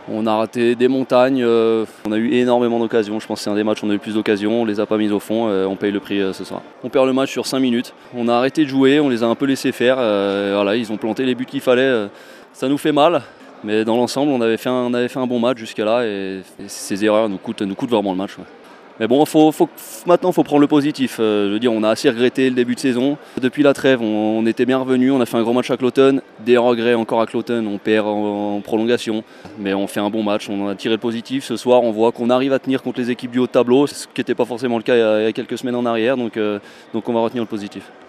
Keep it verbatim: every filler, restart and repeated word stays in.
On a raté des montagnes, euh, on a eu énormément d'occasions. Je pense que c'est un des matchs où on a eu le plus d'occasions. On les a pas mises au fond, euh, on paye le prix euh, ce soir. On perd le match sur cinq minutes. On a arrêté de jouer, on les a un peu laissés faire. Euh, voilà, ils ont planté les buts qu'il fallait. Euh, ça nous fait mal. Mais dans l'ensemble, on avait fait un, on avait fait un bon match jusqu'à là et, et ces erreurs nous coûtent, nous coûtent vraiment le match. Ouais. Mais bon, faut, faut, maintenant il faut prendre le positif. Euh, je veux dire, on a assez regretté le début de saison. Depuis la trêve, on, on était bien revenus, on a fait un grand match à Cloton. Des regrets encore à Cloton, on perd en, en prolongation. Mais on fait un bon match, on a tiré le positif. Ce soir, on voit qu'on arrive à tenir contre les équipes du haut de tableau, ce qui n'était pas forcément le cas il y a, il y a quelques semaines en arrière. Donc, euh, donc on va retenir le positif.